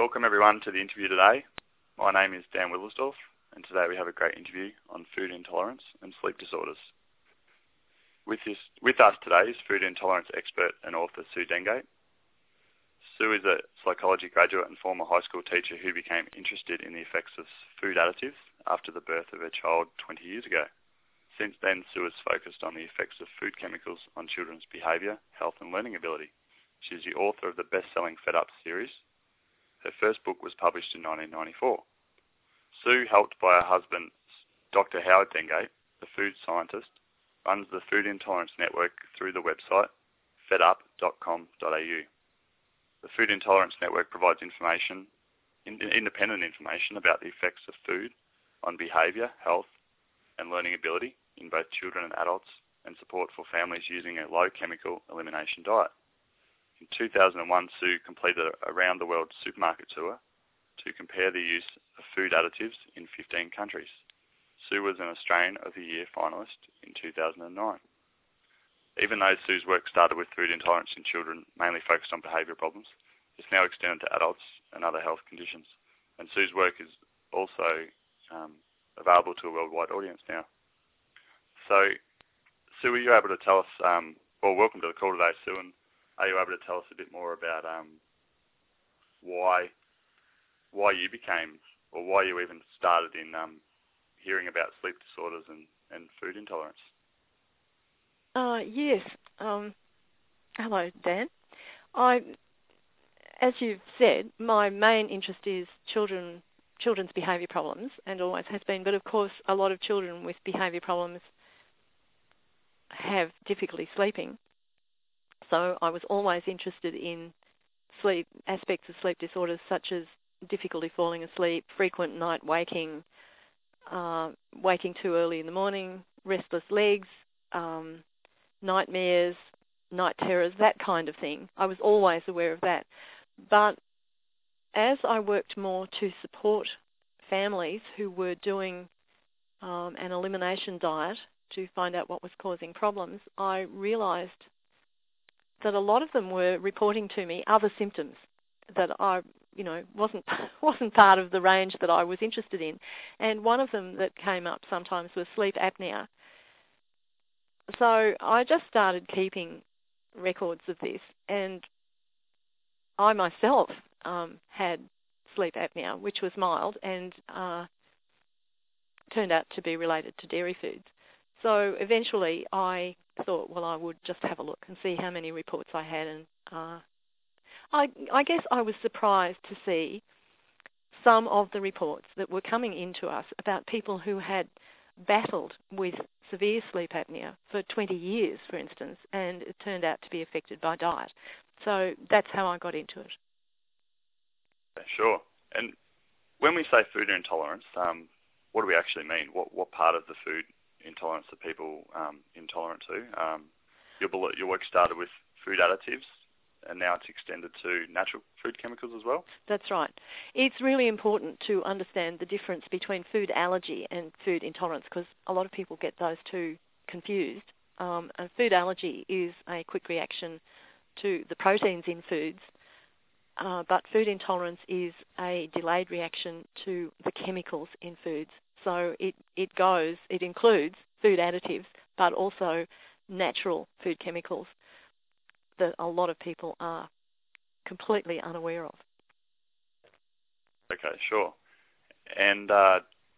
Welcome everyone to the interview today. My name is Dan Willersdorf, and today we have a great interview on food intolerance and sleep disorders. With us today is food intolerance expert and author Sue Dengate. Sue is a psychology graduate and former high school teacher who became interested in the effects of food additives after the birth of her child 20 years ago. Since then, Sue has focused on the effects of food chemicals on children's behaviour, health and learning ability. She is the author of the best-selling Fed Up series. Her first book was published in 1994. Sue, helped by her husband, Dr. Howard Dengate, the food scientist, runs the Food Intolerance Network through the website fedup.com.au. The Food Intolerance Network provides independent information about the effects of food on behaviour, health and learning ability in both children and adults, and support for families using a low-chemical elimination diet. In 2001, Sue completed a round-the-world supermarket tour to compare the use of food additives in 15 countries. Sue was an Australian of the Year finalist in 2009. Even though Sue's work started with food intolerance in children, mainly focused on behavioural problems, it's now extended to adults and other health conditions. And Sue's work is also available to a worldwide audience now. So, Sue, are you able to tell us, welcome to the call today, Sue, and are you able to tell us a bit more about why you became, or why you even started in hearing about sleep disorders and food intolerance? Yes. Hello, Dan. As you've said, my main interest is children's behaviour problems, and always has been. But of course, a lot of children with behaviour problems have difficulty sleeping. So I was always interested in sleep aspects of sleep disorders, such as difficulty falling asleep, frequent night waking, waking too early in the morning, restless legs, nightmares, night terrors, that kind of thing. I was always aware of that. But as I worked more to support families who were doing an elimination diet to find out what was causing problems, I realised that a lot of them were reporting to me other symptoms that I, wasn't part of the range that I was interested in. And one of them that came up sometimes was sleep apnea. So I just started keeping records of this, and I myself had sleep apnea, which was mild and turned out to be related to dairy foods. So eventually I thought, well, I would just have a look and see how many reports I had. And I guess I was surprised to see some of the reports that were coming into us about people who had battled with severe sleep apnea for 20 years, for instance, and it turned out to be affected by diet. So that's how I got into it. Sure. And when we say food intolerance, what do we actually mean? What part of the food intolerance are people intolerant to? Your work started with food additives, and now it's extended to natural food chemicals as well? That's right. It's really important to understand the difference between food allergy and food intolerance, because a lot of people get those two confused. And food allergy is a quick reaction to the proteins in foods, but food intolerance is a delayed reaction to the chemicals in foods. So it includes food additives, but also natural food chemicals that a lot of people are completely unaware of. Okay, sure. And I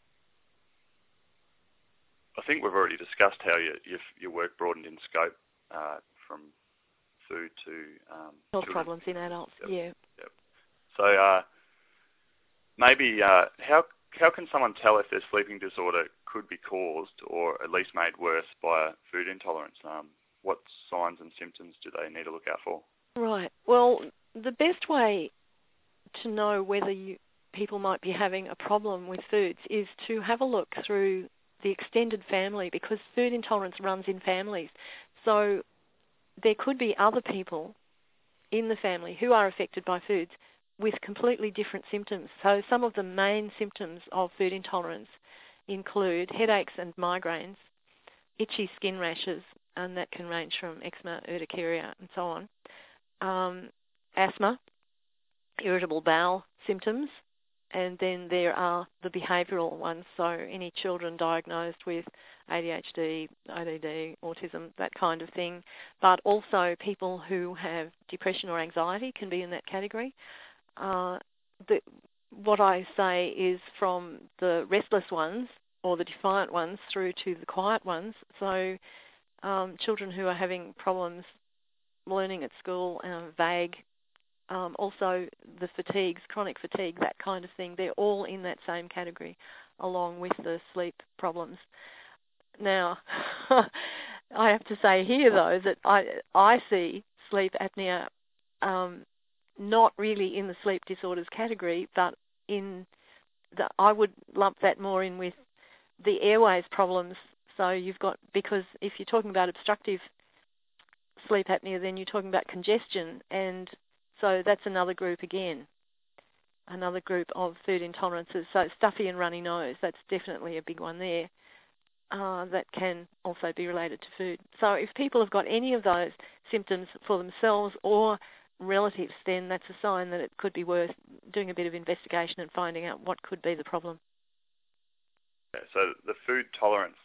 think we've already discussed how your work broadened in scope from food to health problems in adults. Yep. So maybe how can someone tell if their sleeping disorder could be caused or at least made worse by food intolerance? What signs and symptoms do they need to look out for? Right. Well, the best way to know whether people might be having a problem with foods is to have a look through the extended family, because food intolerance runs in families. So there could be other people in the family who are affected by foods with completely different symptoms. So some of the main symptoms of food intolerance include headaches and migraines, itchy skin rashes, and that can range from eczema, urticaria, and so on, asthma, irritable bowel symptoms, and then there are the behavioural ones, so any children diagnosed with ADHD, ODD, autism, that kind of thing, but also people who have depression or anxiety can be in that category. What I say is from the restless ones or the defiant ones through to the quiet ones, so children who are having problems learning at school, vague, also the fatigues, chronic fatigue, that kind of thing, they're all in that same category along with the sleep problems. Now, I have to say here, though, that I see sleep apnea not really in the sleep disorders category, but I would lump that more in with the airways problems. So you've got, because if you're talking about obstructive sleep apnea, then you're talking about congestion, and so that's another group again, another group of food intolerances. So stuffy and runny nose, that's definitely a big one there. That can also be related to food. So if people have got any of those symptoms for themselves or relatives, then that's a sign that it could be worth doing a bit of investigation and finding out what could be the problem. Okay, so the food tolerance,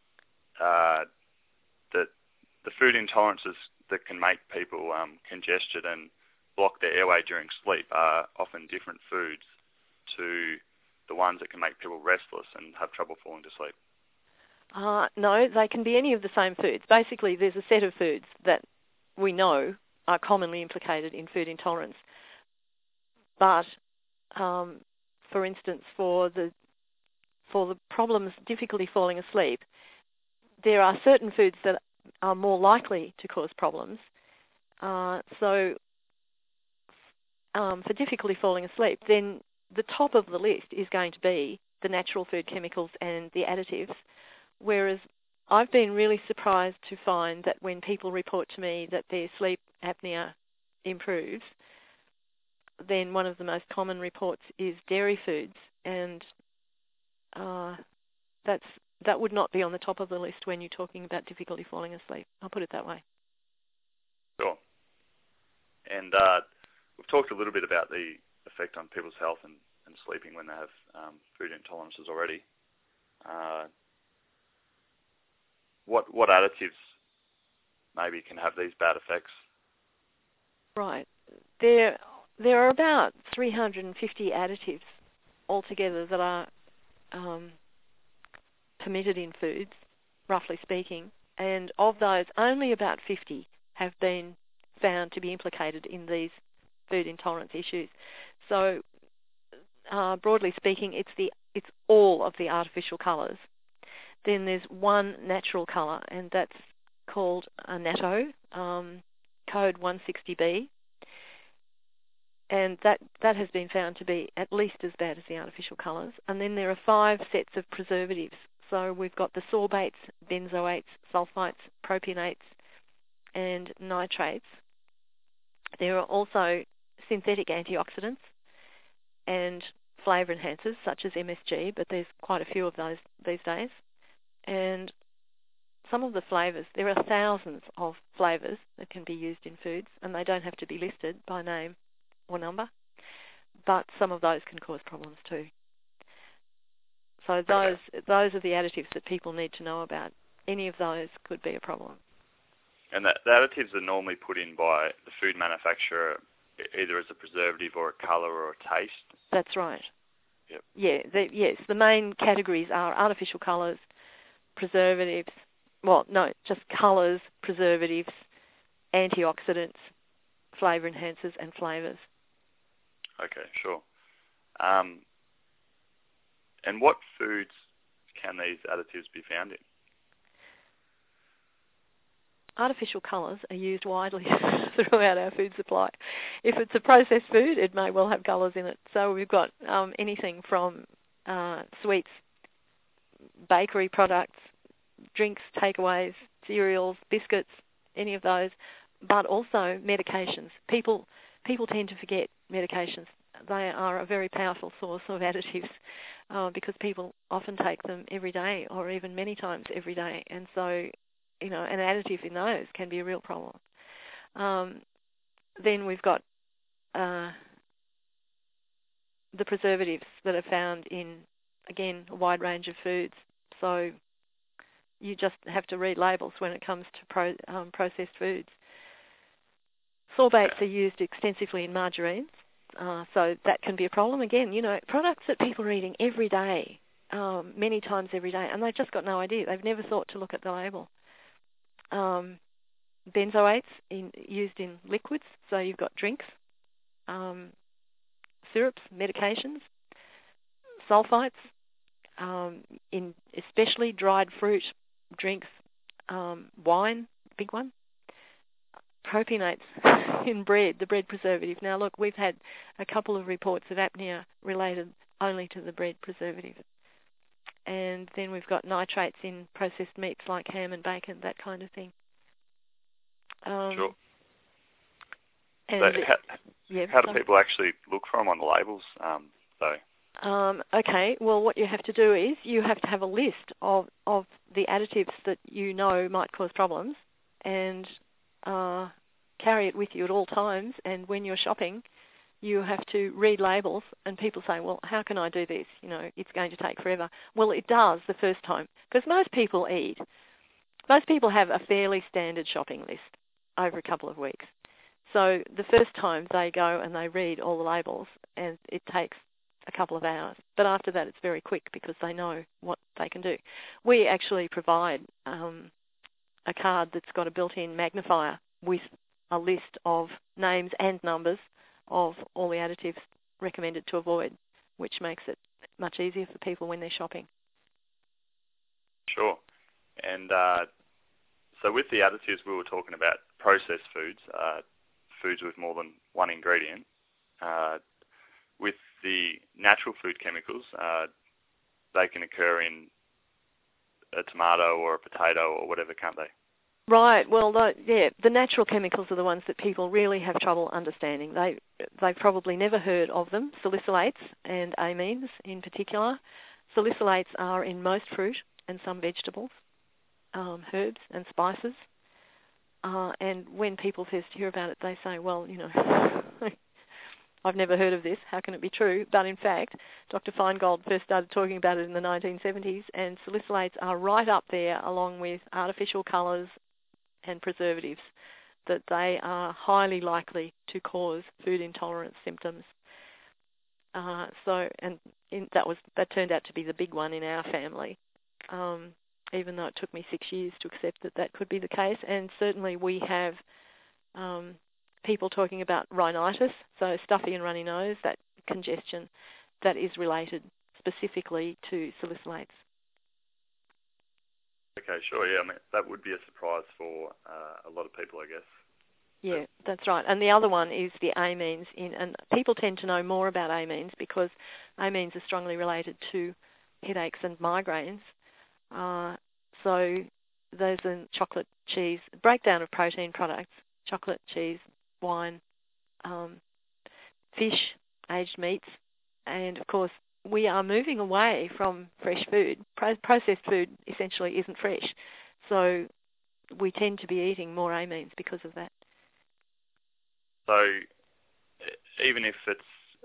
the food intolerances that can make people congested and block their airway during sleep are often different foods to the ones that can make people restless and have trouble falling to sleep. No, they can be any of the same foods. Basically, there's a set of foods that we know are commonly implicated in food intolerance. But, for instance, for the problems, difficulty falling asleep, there are certain foods that are more likely to cause problems. So, for difficulty falling asleep, then the top of the list is going to be the natural food chemicals and the additives. Whereas I've been really surprised to find that when people report to me that their sleep apnea improves, then one of the most common reports is dairy foods, and that would not be on the top of the list when you're talking about difficulty falling asleep. I'll put it that way. Sure. And we've talked a little bit about the effect on people's health and sleeping when they have food intolerances already. What additives maybe can have these bad effects? Right. There are about 350 additives altogether that are permitted in foods, roughly speaking, and of those, only about 50 have been found to be implicated in these food intolerance issues. So, broadly speaking, it's all of the artificial colours. Then there's one natural colour, and that's called annatto, code 160B, and that has been found to be at least as bad as the artificial colours. And then there are 5 sets of preservatives. So we've got the sorbates, benzoates, sulfites, propionates, and nitrates. There are also synthetic antioxidants and flavour enhancers such as MSG, but there's quite a few of those these days. And some of the flavours, there are thousands of flavours that can be used in foods, and they don't have to be listed by name or number, but some of those can cause problems too. So those are the additives that people need to know about. Any of those could be a problem. And the additives are normally put in by the food manufacturer either as a preservative or a colour or a taste? That's right. Yep. Yeah, yes, the main categories are artificial colours, preservatives, just colours, preservatives, antioxidants, flavour enhancers and flavours. Okay, sure. And what foods can these additives be found in? Artificial colours are used widely throughout our food supply. If it's a processed food, it may well have colours in it. So we've got anything from sweets, bakery products, drinks, takeaways, cereals, biscuits, any of those, but also medications. People tend to forget medications. They are a very powerful source of additives because people often take them every day or even many times every day. And so, an additive in those can be a real problem. Then we've got the preservatives that are found in, again, a wide range of foods. So you just have to read labels when it comes to processed foods. Sorbates are used extensively in margarines, so that can be a problem. Again, products that people are eating every day, many times every day, and they've just got no idea. They've never thought to look at the label. Benzoates used in liquids, so you've got drinks, syrups, medications, sulfites, in especially dried fruit drinks, wine, big one, propionates in bread, the bread preservative. Now look, we've had a couple of reports of apnea related only to the bread preservative. And then we've got nitrates in processed meats like ham and bacon, that kind of thing. Sure. And so how do people actually look for them on the labels, though? Okay, well, what you have to do is you have to have a list of the additives that you know might cause problems and carry it with you at all times. And when you're shopping, you have to read labels, and people say, well, how can I do this? It's going to take forever. Well, it does the first time, because most people have a fairly standard shopping list over a couple of weeks. So the first time they go and they read all the labels, and it takes a couple of hours. But after that, it's very quick because they know what they can do. We actually provide a card that's got a built-in magnifier with a list of names and numbers of all the additives recommended to avoid, which makes it much easier for people when they're shopping. Sure. And so with the additives, we were talking about processed foods, foods with more than one ingredient. With the natural food chemicals, they can occur in a tomato or a potato or whatever, can't they? Right. Well, the natural chemicals are the ones that people really have trouble understanding. They've probably never heard of them, salicylates and amines in particular. Salicylates are in most fruit and some vegetables, herbs and spices. And when people first hear about it, they say, well, I've never heard of this. How can it be true? But in fact, Dr. Feingold first started talking about it in the 1970s, and salicylates are right up there along with artificial colours and preservatives, that they are highly likely to cause food intolerance symptoms. That turned out to be the big one in our family, even though it took me 6 years to accept that could be the case. And certainly we have people talking about rhinitis, so stuffy and runny nose, that congestion, that is related specifically to salicylates. Okay, sure, yeah. I mean, that would be a surprise for a lot of people, I guess. Yeah, that's right. And the other one is the amines. And people tend to know more about amines because amines are strongly related to headaches and migraines. So those are chocolate, cheese, breakdown of protein products, chocolate, cheese, wine, fish, aged meats, and of course we are moving away from fresh food. Processed food essentially isn't fresh, so we tend to be eating more amines because of that. So even if it's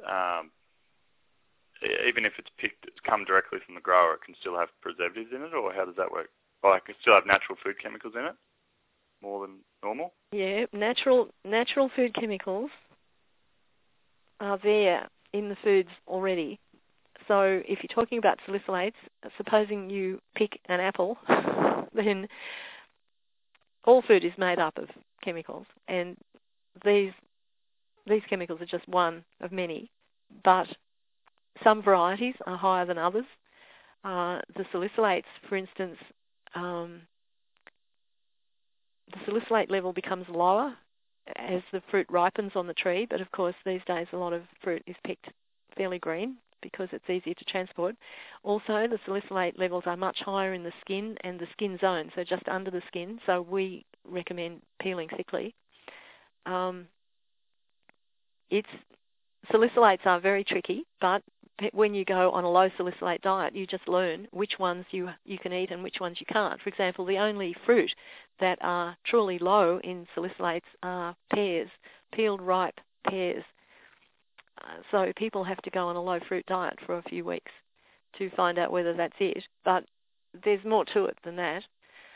picked, it's come directly from the grower, it can still have preservatives in it, or how does that work? Or it can still have natural food chemicals in it, more than normal? Yeah, natural food chemicals are there in the foods already. So if you're talking about salicylates, supposing you pick an apple, then all food is made up of chemicals, and these chemicals are just one of many, but some varieties are higher than others. The salicylates, for instance, the salicylate level becomes lower as the fruit ripens on the tree, but of course these days a lot of fruit is picked fairly green because it's easier to transport. Also, the salicylate levels are much higher in the skin and the skin zone, so just under the skin, so we recommend peeling thickly. Salicylates are very tricky, but when you go on a low salicylate diet, you just learn which ones you can eat and which ones you can't. For example, the only fruit that are truly low in salicylates are pears, peeled ripe pears. So people have to go on a low-fruit diet for a few weeks to find out whether that's it. But there's more to it than that.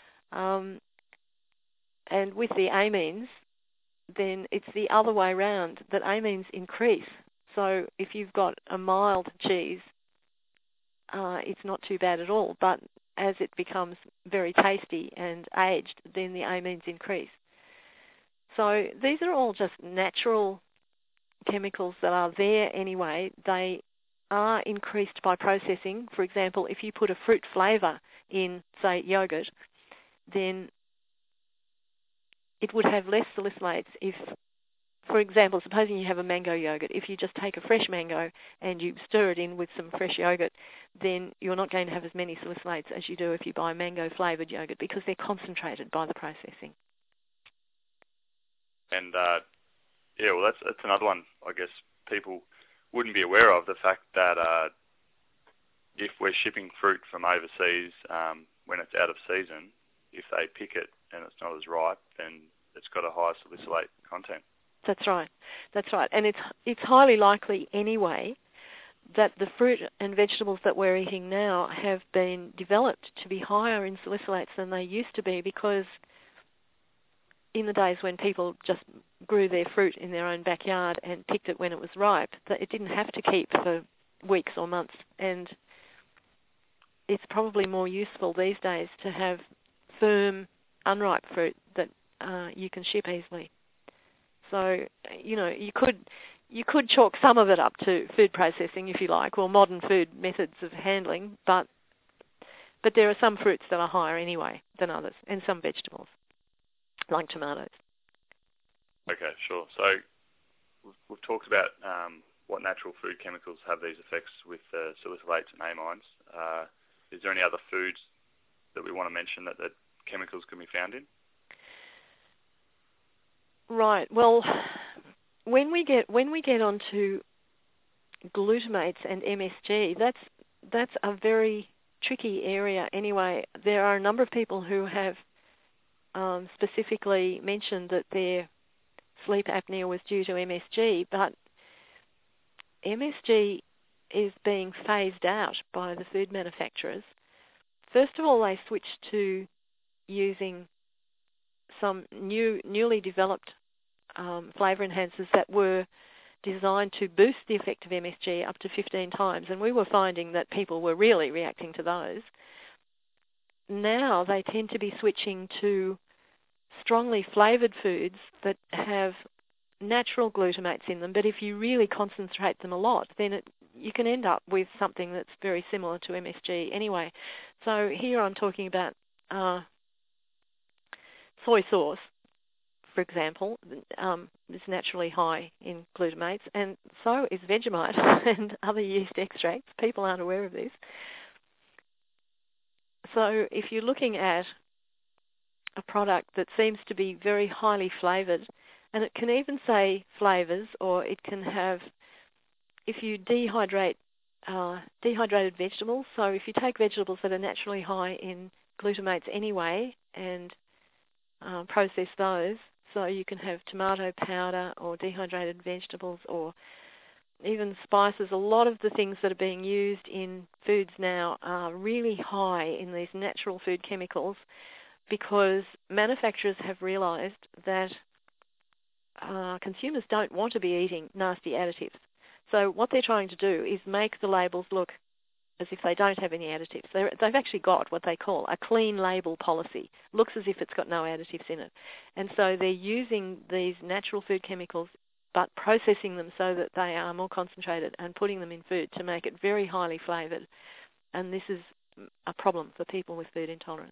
And with the amines, then it's the other way around, that amines increase. So if you've got a mild cheese, it's not too bad at all. But as it becomes very tasty and aged, then the amines increase. So these are all just natural chemicals that are there anyway. They are increased by processing. For example, if you put a fruit flavour in, say, yogurt, then it would have less salicylates if, for example, supposing you have a mango yogurt, if you just take a fresh mango and you stir it in with some fresh yogurt, then you're not going to have as many salicylates as you do if you buy mango flavoured yogurt, because they're concentrated by the processing. And well, that's another one, I guess, people wouldn't be aware of, the fact that if we're shipping fruit from overseas when it's out of season, if they pick it and it's not as ripe, then it's got a higher salicylate content. That's right. And it's highly likely anyway that the fruit and vegetables that we're eating now have been developed to be higher in salicylates than they used to be, because in the days when people just grew their fruit in their own backyard and picked it when it was ripe, that it didn't have to keep for weeks or months. And it's probably more useful these days to have firm, unripe fruit that you can ship easily. So, you could chalk some of it up to food processing, if you like, or modern food methods of handling, but there are some fruits that are higher anyway than others, and some vegetables, like tomatoes. Okay, sure. So we've talked about what natural food chemicals have these effects with salicylates and amines. Is there any other foods that we want to mention that chemicals can be found in? Right. Well, when we get onto glutamates and MSG, that's a very tricky area. Anyway, there are a number of people who have specifically mentioned that their sleep apnea was due to MSG, but MSG is being phased out by the food manufacturers. First of all, they switched to using some newly developed flavour enhancers that were designed to boost the effect of MSG up to 15 times, and we were finding that people were really reacting to those. Now they tend to be switching to strongly flavoured foods that have natural glutamates in them, but if you really concentrate them a lot, then you can end up with something that's very similar to MSG anyway. So here I'm talking about soy sauce, for example, is naturally high in glutamates, and so is Vegemite and other yeast extracts. People aren't aware of this. So if you're looking at a product that seems to be very highly flavoured, and it can even say flavours, or it can have, if you dehydrated vegetables, so if you take vegetables that are naturally high in glutamates anyway and process those, so you can have tomato powder or dehydrated vegetables or even spices. A lot of the things that are being used in foods now are really high in these natural food chemicals, because manufacturers have realised that consumers don't want to be eating nasty additives. So what they're trying to do is make the labels look as if they don't have any additives. They've actually got what they call a clean label policy. Looks as if it's got no additives in it. And so they're using these natural food chemicals but processing them so that they are more concentrated and putting them in food to make it very highly flavoured. And this is a problem for people with food intolerance.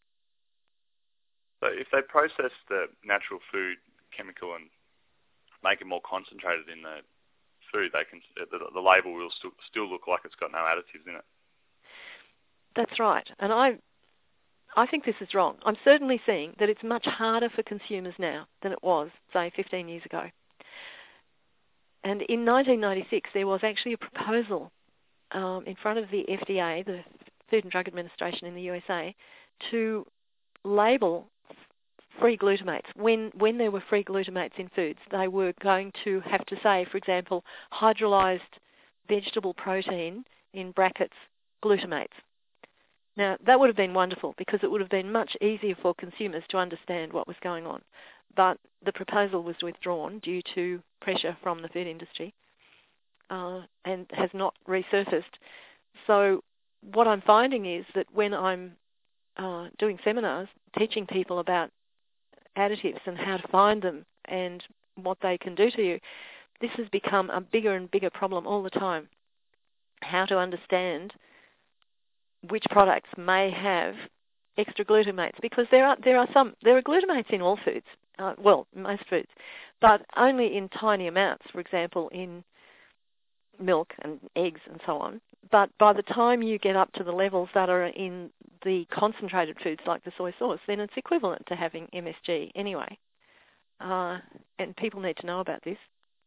So if they process the natural food chemical and make it more concentrated in the food, the label will still look like it's got no additives in it. That's right. And I think this is wrong. I'm certainly seeing that it's much harder for consumers now than it was, say, 15 years ago. And in 1996, there was actually a proposal in front of the FDA, the Food and Drug Administration in the USA, to label free glutamates. When there were free glutamates in foods, they were going to have to say, for example, hydrolyzed vegetable protein, in brackets, glutamates. Now, that would have been wonderful because it would have been much easier for consumers to understand what was going on. But the proposal was withdrawn due to pressure from the food industry and has not resurfaced. So what I'm finding is that when I'm doing seminars, teaching people about additives and how to find them and what they can do to you, this has become a bigger and bigger problem all the time. How to understand which products may have extra glutamates, because there are glutamates in all foods, most foods, but only in tiny amounts. For example, in milk and eggs and so on. But by the time you get up to the levels that are in the concentrated foods like the soy sauce, then it's equivalent to having MSG anyway. And people need to know about this.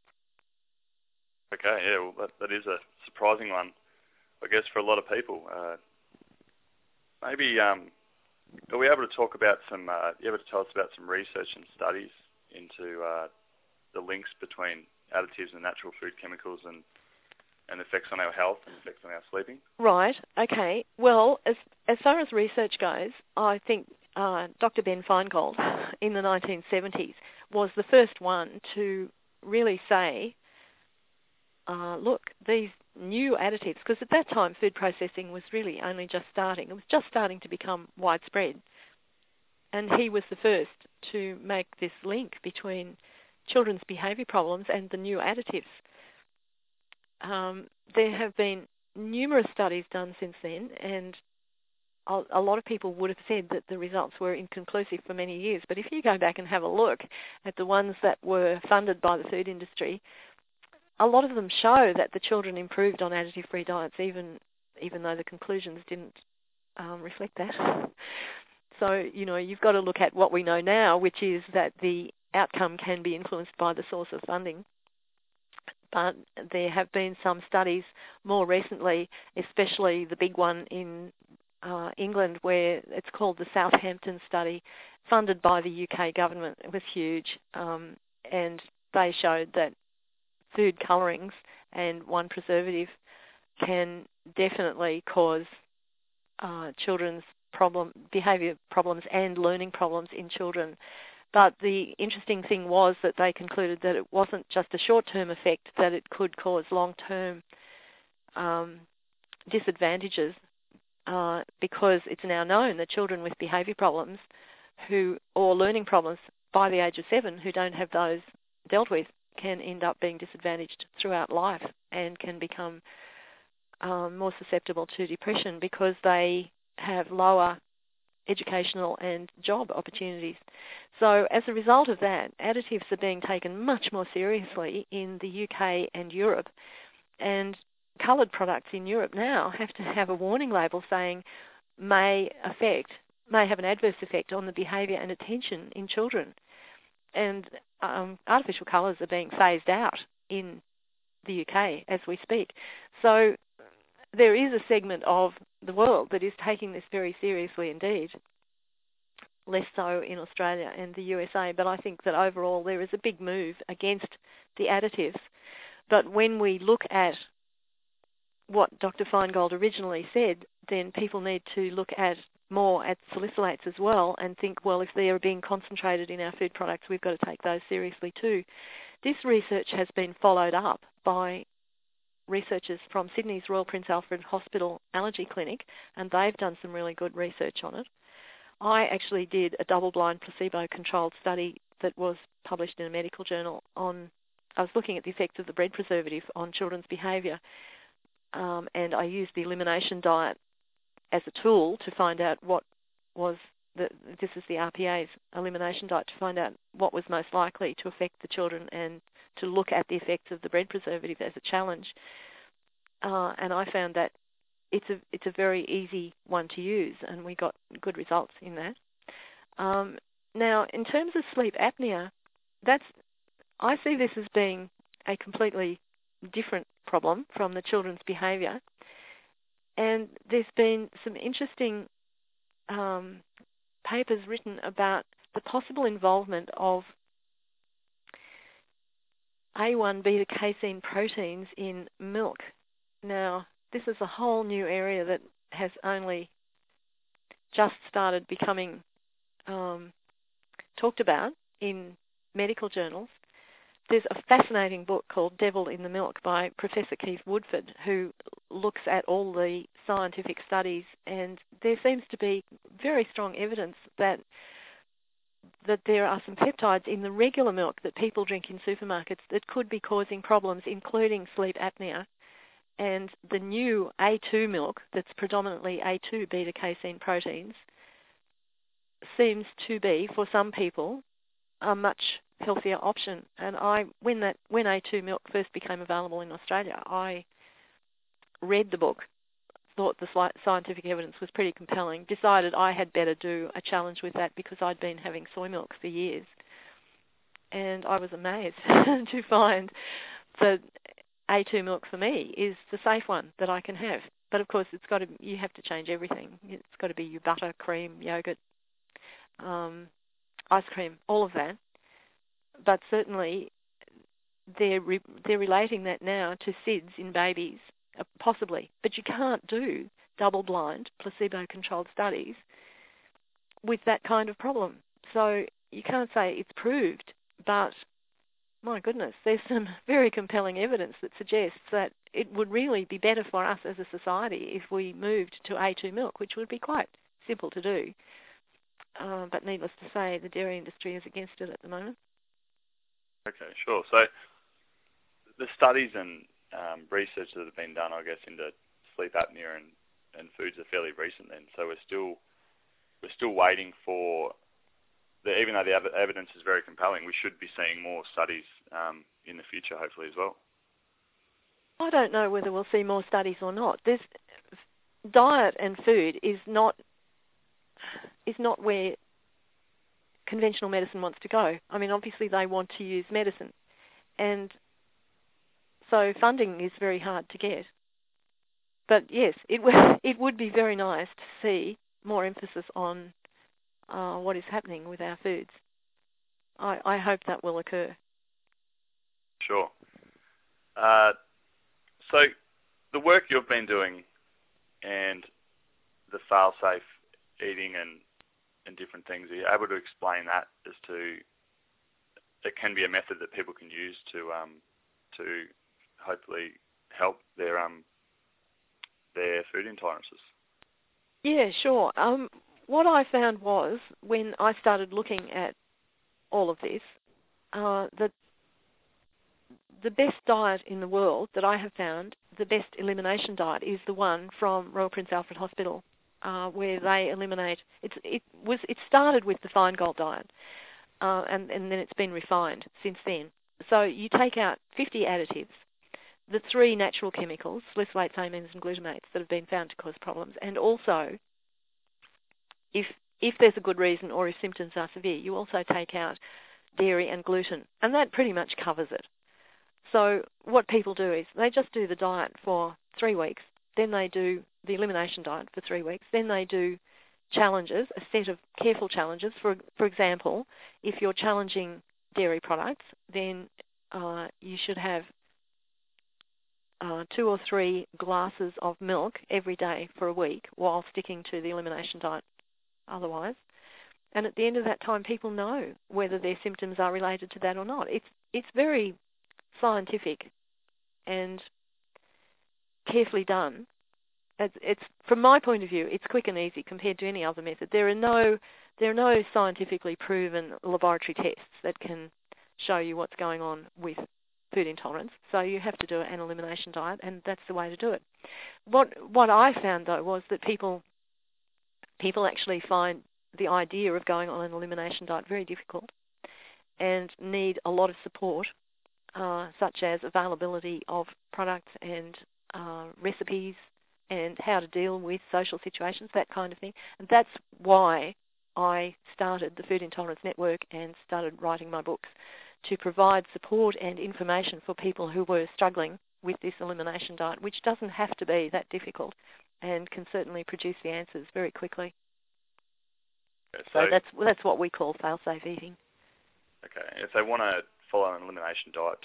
Okay, yeah, well, that is a surprising one, I guess, for a lot of people. Maybe, are we able to talk about you able to tell us about some research and studies into the links between additives and natural food chemicals and effects on our health and effects on our sleeping? Right, okay. Well, as far as research goes, I think Dr. Ben Feingold in the 1970s was the first one to really say, look, these new additives, because at that time food processing was really only just starting. It was just starting to become widespread. And he was the first to make this link between children's behaviour problems and the new additives. There have been numerous studies done since then, and a lot of people would have said that the results were inconclusive for many years. But if you go back and have a look at the ones that were funded by the food industry, a lot of them show that the children improved on additive-free diets, even though the conclusions didn't reflect that. So, you've got to look at what we know now, which is that the outcome can be influenced by the source of funding. But there have been some studies more recently, especially the big one in England, where it's called the Southampton study, funded by the UK government. It was huge, and they showed that food colourings and one preservative can definitely cause children's behaviour problems and learning problems in children. But the interesting thing was that they concluded that it wasn't just a short-term effect, that it could cause long-term disadvantages because it's now known that children with behaviour problems or learning problems by the age of 7 who don't have those dealt with can end up being disadvantaged throughout life and can become more susceptible to depression because they have lower educational and job opportunities. So as a result of that, additives are being taken much more seriously in the UK and Europe, and coloured products in Europe now have to have a warning label saying may have an adverse effect on the behaviour and attention in children. And artificial colours are being phased out in the UK as we speak. So there is a segment of the world that is taking this very seriously indeed, less so in Australia and the USA, but I think that overall there is a big move against the additives. But when we look at what Dr. Feingold originally said, then people need to look more at salicylates as well and think, well, if they are being concentrated in our food products, we've got to take those seriously too. This research has been followed up by researchers from Sydney's Royal Prince Alfred Hospital Allergy Clinic, and they've done some really good research on it. I actually did a double-blind placebo-controlled study that was published in a medical journal I was looking at the effects of the bread preservative on children's behaviour, and I used the elimination diet as a tool to find out what was this is the RPA's elimination diet, to find out what was most likely to affect the children and to look at the effects of the bread preservative as a challenge. And I found that it's a very easy one to use, and we got good results in that. Now, in terms of sleep apnea, I see this as being a completely different problem from the children's behaviour. And there's been some interesting papers written about the possible involvement of A1 beta-casein proteins in milk. Now, this is a whole new area that has only just started becoming talked about in medical journals. There's a fascinating book called Devil in the Milk by Professor Keith Woodford, who looks at all the scientific studies, and there seems to be very strong evidence that there are some peptides in the regular milk that people drink in supermarkets that could be causing problems, including sleep apnea. And the new A2 milk, that's predominantly A2 beta-casein proteins, seems to be, for some people, a much healthier option. And when A2 milk first became available in Australia, I read the book, thought the scientific evidence was pretty compelling, decided I had better do a challenge with that because I'd been having soy milk for years. And I was amazed to find that A2 milk for me is the safe one that I can have. But of course, you have to change everything. It's got to be your butter, cream, yogurt, ice cream, all of that. But certainly, they're relating that now to SIDS in babies, possibly. But you can't do double-blind, placebo-controlled studies with that kind of problem. So you can't say it's proved, but my goodness, there's some very compelling evidence that suggests that it would really be better for us as a society if we moved to A2 milk, which would be quite simple to do. But needless to say, the dairy industry is against it at the moment. Okay, sure. So the studies and research that have been done, I guess, into sleep apnea and foods are fairly recent then. So we're still waiting for, even though the evidence is very compelling, we should be seeing more studies in the future, hopefully, as well. I don't know whether we'll see more studies or not. Diet and food is not where conventional medicine wants to go. I mean, obviously they want to use medicine, and so funding is very hard to get. But yes, it would be very nice to see more emphasis on what is happening with our foods. I hope that will occur. Sure. So the work you've been doing and the fail-safe eating and different things, are you able to explain that as to it can be a method that people can use to hopefully help their food intolerances? Yeah, sure. What I found was, when I started looking at all of this, that the best diet in the world that I have found, the best elimination diet, is the one from Royal Prince Alfred Hospital, where they eliminate. It started with the Feingold diet, and then it's been refined since then. So you take out 50 additives, the 3 natural chemicals, salicylates, amines, and glutamates, that have been found to cause problems, and also, if there's a good reason or if symptoms are severe, you also take out dairy and gluten, and that pretty much covers it. So what people do is they just do the diet for 3 weeks, then they do the elimination diet for 3 weeks, then they do challenges, a set of careful challenges. For example, if you're challenging dairy products, then you should have 2 or 3 glasses of milk every day for a week while sticking to the elimination diet otherwise. And at the end of that time, people know whether their symptoms are related to that or not. It's very scientific and carefully done. It's from my point of view, it's quick and easy compared to any other method. There are no scientifically proven laboratory tests that can show you what's going on with food intolerance. So you have to do an elimination diet, and that's the way to do it. What I found, though, was that people actually find the idea of going on an elimination diet very difficult and need a lot of support, such as availability of products and recipes and how to deal with social situations, that kind of thing. And that's why I started the Food Intolerance Network and started writing my books, to provide support and information for people who were struggling with this elimination diet, which doesn't have to be that difficult and can certainly produce the answers very quickly. Okay, So that's what we call fail-safe eating. Okay. If they want to follow an elimination diet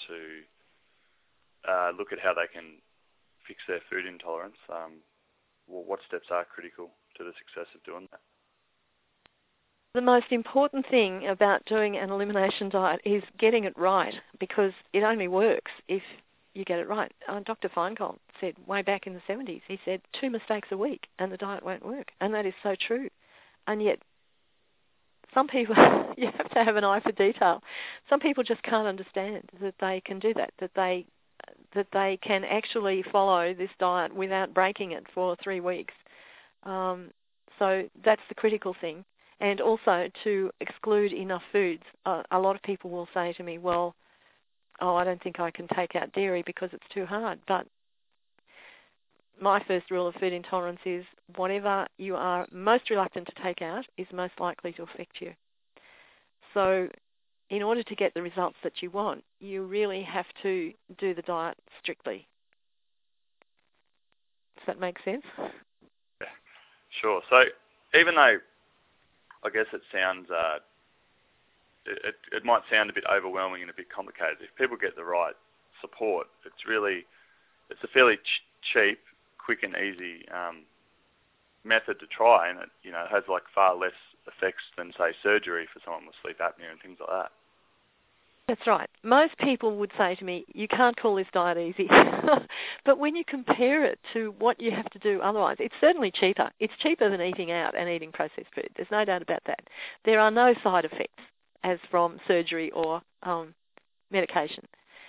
to look at how they can fix their food intolerance, what steps are critical to the success of doing that? The most important thing about doing an elimination diet is getting it right, because it only works if you get it right. Dr. Feingold said way back in the 70s, he said 2 mistakes a week and the diet won't work. And that is so true. And yet some people, you have to have an eye for detail. Some people just can't understand that they can do that they can actually follow this diet without breaking it for 3 weeks. So that's the critical thing. And also to exclude enough foods. A lot of people will say to me, well, I don't think I can take out dairy because it's too hard. But my first rule of food intolerance is whatever you are most reluctant to take out is most likely to affect you. So in order to get the results that you want, you really have to do the diet strictly. Does that make sense? Yeah, sure. So even though I guess it sounds, it might sound a bit overwhelming and a bit complicated, if people get the right support, it's a fairly cheap, quick and easy method to try, and it has like far less effects than, say, surgery for someone with sleep apnea and things like that. That's right. Most people would say to me, you can't call this diet easy. But when you compare it to what you have to do otherwise, it's certainly cheaper. It's cheaper than eating out and eating processed food. There's no doubt about that. There are no side effects as from surgery or medication.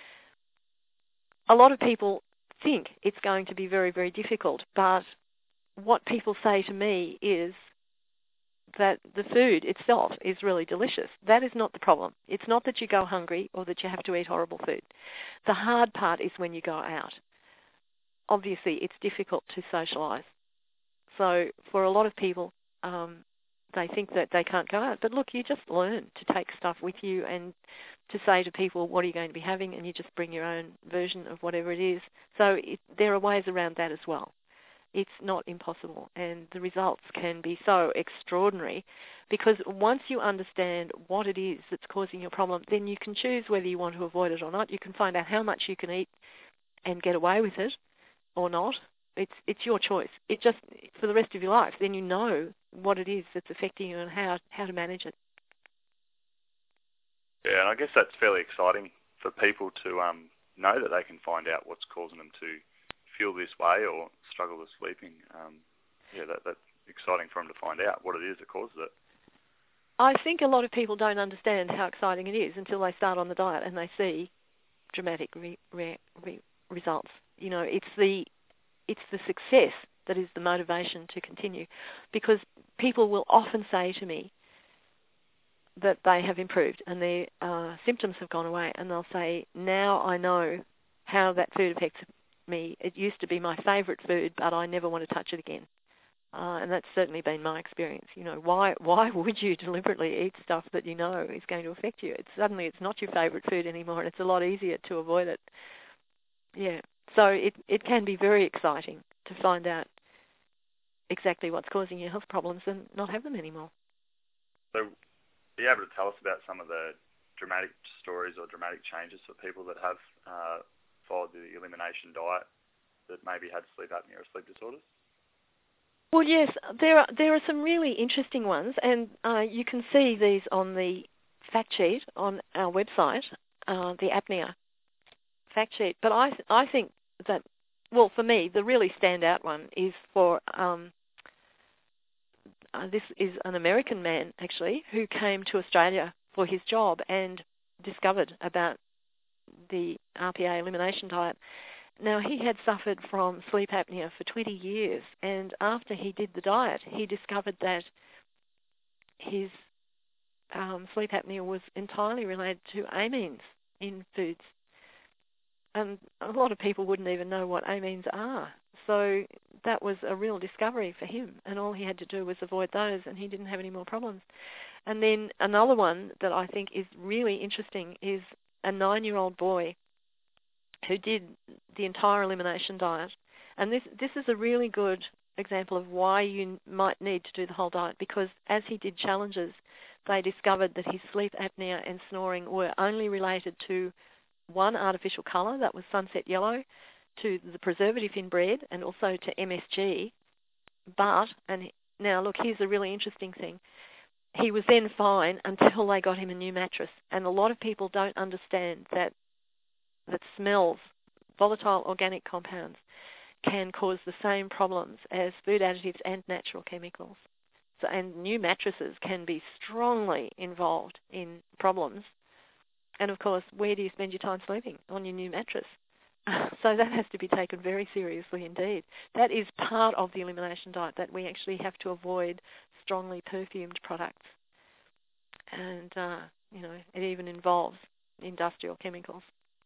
A lot of people think it's going to be very, very difficult, but what people say to me is that the food itself is really delicious. That is not the problem. It's not that you go hungry or that you have to eat horrible food. The hard part is when you go out. Obviously, it's difficult to socialise. So for a lot of people, they think that they can't go out. But look, you just learn to take stuff with you and to say to people, what are you going to be having? And you just bring your own version of whatever it is. So there are ways around that as well. It's not impossible, and the results can be so extraordinary, because once you understand what it is that's causing your problem, then you can choose whether you want to avoid it or not. You can find out how much you can eat and get away with it or not. It's your choice. It just, for the rest of your life, then you know what it is that's affecting you and how to manage it. Yeah, and I guess that's fairly exciting for people to know that they can find out what's causing them to feel this way or struggle with sleeping. That's exciting for them to find out what it is that causes it. I think a lot of people don't understand how exciting it is until they start on the diet and they see dramatic results. It's the success that is the motivation to continue, because people will often say to me that they have improved and their symptoms have gone away, and they'll say, now I know how that food affects me. It used to be my favourite food, but I never want to touch it again. And that's certainly been my experience. Why would you deliberately eat stuff that you know is going to affect you? Suddenly it's not your favourite food anymore, and it's a lot easier to avoid it. Yeah. So it can be very exciting to find out exactly what's causing your health problems and not have them anymore. So are you able to tell us about some of the dramatic stories or dramatic changes for people that have followed the elimination diet that maybe had sleep apnea or sleep disorders? Well, yes, there are some really interesting ones, and you can see these on the fact sheet on our website, the apnea fact sheet. But I think that, well, for me, the really standout one is for this is an American man, actually, who came to Australia for his job and discovered about the RPA elimination diet. Now, he had suffered from sleep apnea for 20 years, and after he did the diet, he discovered that his sleep apnea was entirely related to amines in foods. And a lot of people wouldn't even know what amines are. So that was a real discovery for him, and all he had to do was avoid those, and he didn't have any more problems. And then another one that I think is really interesting is a 9-year-old boy who did the entire elimination diet. And this is a really good example of why you might need to do the whole diet, because as he did challenges, they discovered that his sleep apnea and snoring were only related to one artificial colour, that was sunset yellow, to the preservative in bread, and also to MSG. But, and now look, here's a really interesting thing. He was then fine until they got him a new mattress. And a lot of people don't understand that smells, volatile organic compounds, can cause the same problems as food additives and natural chemicals. So, and new mattresses can be strongly involved in problems. And of course, where do you spend your time sleeping? On your new mattress. So that has to be taken very seriously indeed. That is part of the elimination diet, that we actually have to avoid strongly perfumed products. And, it even involves industrial chemicals.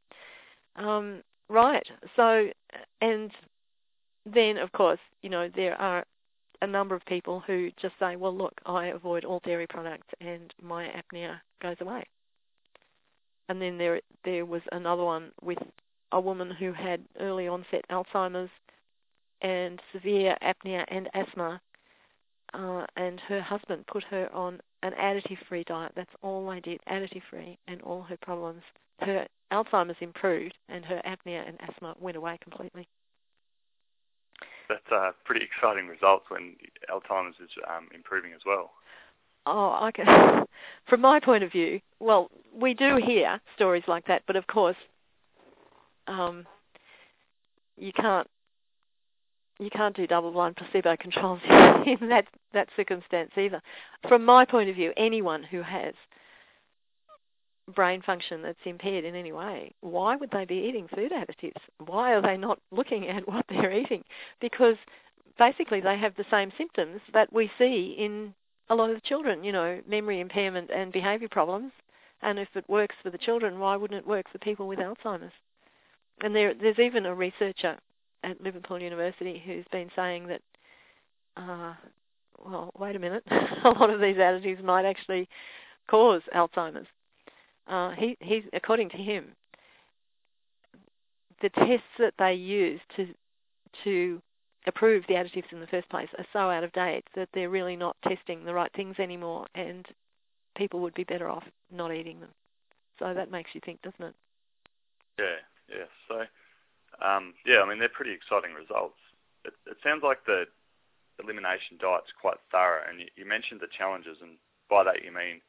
Right. So, and then, of course, there are a number of people who just say, well, look, I avoid all dairy products and my apnea goes away. And then there was another one with a woman who had early onset Alzheimer's and severe apnea and asthma, and her husband put her on an additive-free diet. That's all they did, additive-free, and all her problems. Her Alzheimer's improved and her apnea and asthma went away completely. That's pretty exciting results when Alzheimer's is improving as well. Oh, okay. From my point of view, well, we do hear stories like that, but of course, you can't do double-blind placebo controls in that circumstance either. From my point of view, anyone who has brain function that's impaired in any way, why would they be eating food additives? Why are they not looking at what they're eating? Because basically they have the same symptoms that we see in a lot of the children, memory impairment and behaviour problems. And if it works for the children, why wouldn't it work for people with Alzheimer's? And there's even a researcher at Liverpool University who's been saying that, wait a minute, a lot of these additives might actually cause Alzheimer's. He's according to him, the tests that they use to approve the additives in the first place are so out of date that they're really not testing the right things anymore, and people would be better off not eating them. So that makes you think, doesn't it? Yeah. So, they're pretty exciting results. It sounds like the elimination diet's quite thorough, and you mentioned the challenges, and by that you mean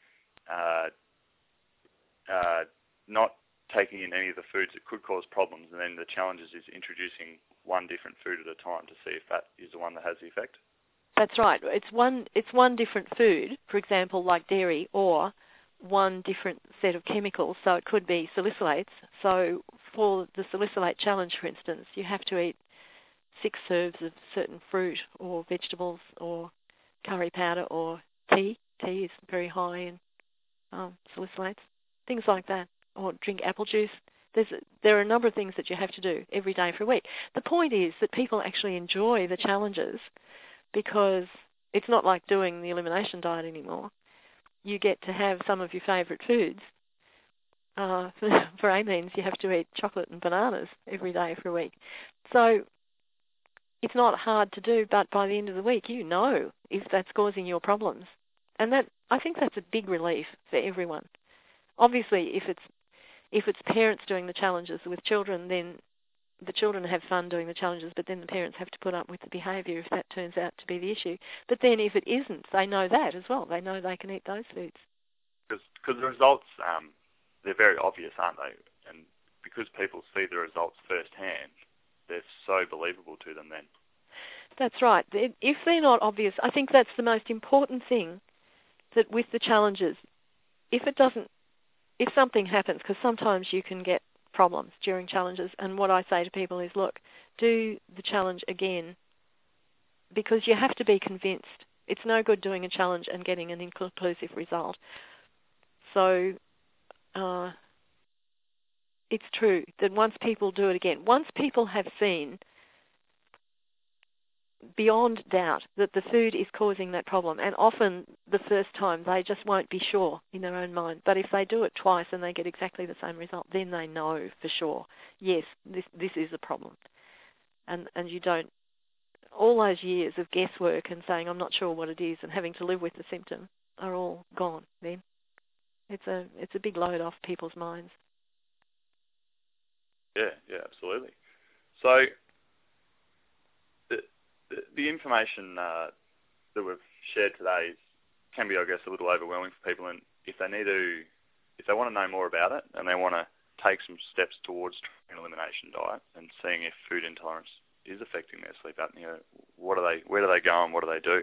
not taking in any of the foods that could cause problems, and then the challenges is introducing one different food at a time to see if that is the one that has the effect. That's right. It's one different food, for example, like dairy, or one different set of chemicals. So it could be salicylates. So for the salicylate challenge, for instance, you have to eat 6 serves of certain fruit or vegetables or curry powder or tea. Tea is very high in salicylates, things like that, or drink apple juice. There are a number of things that you have to do every day for a week. The point is that people actually enjoy the challenges because it's not like doing the elimination diet anymore. You get to have some of your favourite foods. For amines, you have to eat chocolate and bananas every day for a week. So it's not hard to do, but by the end of the week, you know if that's causing your problems. And I think that's a big relief for everyone. Obviously, if it's parents doing the challenges with children, then the children have fun doing the challenges, but then the parents have to put up with the behaviour if that turns out to be the issue. But then if it isn't, they know that as well. They know they can eat those foods. Because the results, they're very obvious, aren't they? And because people see the results firsthand, they're so believable to them then. That's right. If they're not obvious, I think that's the most important thing, that with the challenges, if something happens, because sometimes you can get problems during challenges, and what I say to people is, look, do the challenge again, because you have to be convinced. It's no good doing a challenge and getting an inconclusive result. So it's true that once people do it again, once people have seen beyond doubt that the food is causing that problem, and often the first time they just won't be sure in their own mind, but if they do it twice and they get exactly the same result, then they know for sure, yes, this is a problem. And you don't all those years of guesswork and saying I'm not sure what it is and having to live with the symptom are all gone then. It's a big load off people's minds. Yeah, absolutely. So the information that we've shared today can be, I guess, a little overwhelming for people, and if they want to know more about it and they want to take some steps towards an elimination diet and seeing if food intolerance is affecting their sleep apnea, where do they go and what do they do?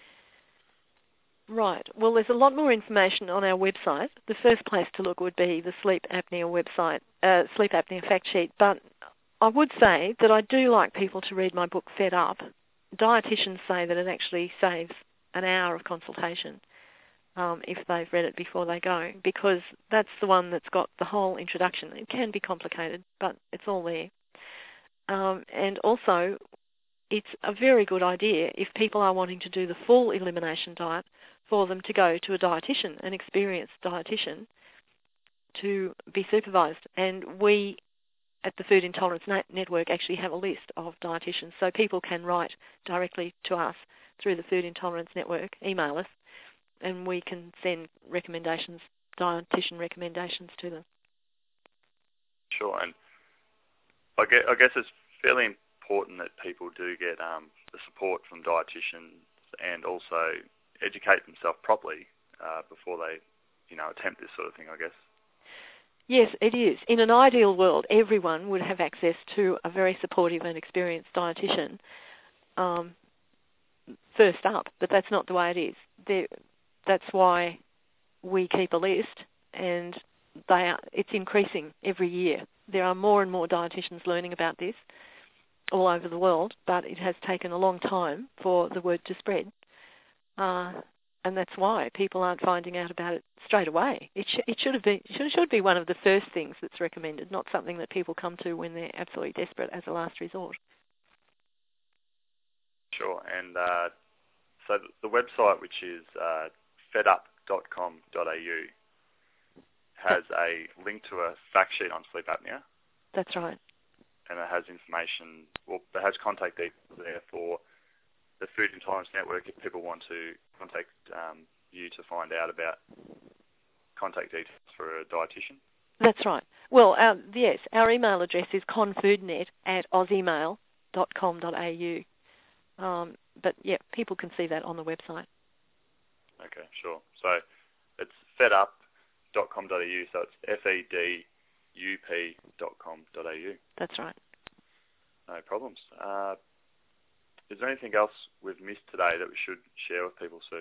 Right. Well, there's a lot more information on our website. The first place to look would be the sleep apnea website, sleep apnea fact sheet. But I would say that I do like people to read my book, Fed Up. Dietitians say that it actually saves an hour of consultation if they've read it before they go, because that's the one that's got the whole introduction. It can be complicated, but it's all there. And also, it's a very good idea if people are wanting to do the full elimination diet for them to go to a dietitian, an experienced dietitian, to be supervised. And we at the Food Intolerance Network actually have a list of dietitians, so people can write directly to us through the Food Intolerance Network, email us, and we can send recommendations, dietitian recommendations to them. Sure, and I guess it's fairly important that people do get the support from dietitians and also educate themselves properly before they, attempt this sort of thing, I guess. Yes, it is. In an ideal world, everyone would have access to a very supportive and experienced dietitian first up, but that's not the way it is. That's why we keep a list, and it's increasing every year. There are more and more dietitians learning about this all over the world, but it has taken a long time for the word to spread. And that's why people aren't finding out about it straight away. It should be one of the first things that's recommended, not something that people come to when they're absolutely desperate as a last resort. Sure, and so the website, which is fedup.com.au, has a link to a fact sheet on sleep apnea. That's right. And it has information, it has contact details there for the Food Intolerance Network if people want to contact you to find out about contact details for a dietitian. That's right. Well, yes, our email address is confoodnet@ausemail.com.au. But, yeah, people can see that on the website. Okay, sure. So it's fedup.com.au, so it's fedup.com.au. That's right. No problems. Is there anything else we've missed today that we should share with people, Sue?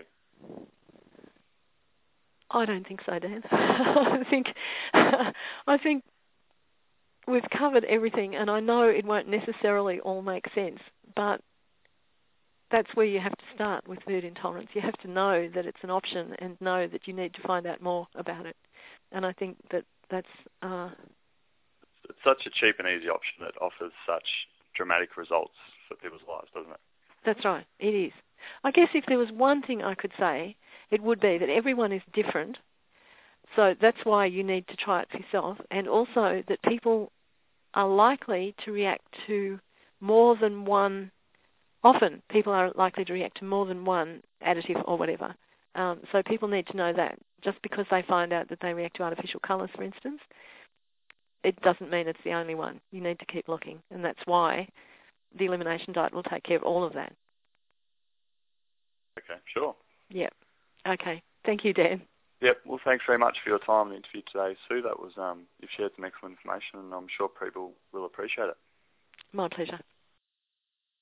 I don't think so, Dan. I think we've covered everything, and I know it won't necessarily all make sense, but that's where you have to start with food intolerance. You have to know that it's an option and know that you need to find out more about it. And I think that's... It's such a cheap and easy option that offers such dramatic results for people's lives, doesn't it? That's right, it is. I guess if there was one thing I could say, it would be that everyone is different, so that's why you need to try it for yourself, and also that people are likely to react to more than one, often people are likely to react to more than one additive or whatever. So people need to know that. Just because they find out that they react to artificial colours, for instance, it doesn't mean it's the only one. You need to keep looking, and that's why the elimination diet will take care of all of that. Okay, sure. Yep. Okay. Thank you, Dan. Yep. Well, thanks very much for your time and the interview today, Sue. That was you've shared some excellent information, and I'm sure people will appreciate it. My pleasure.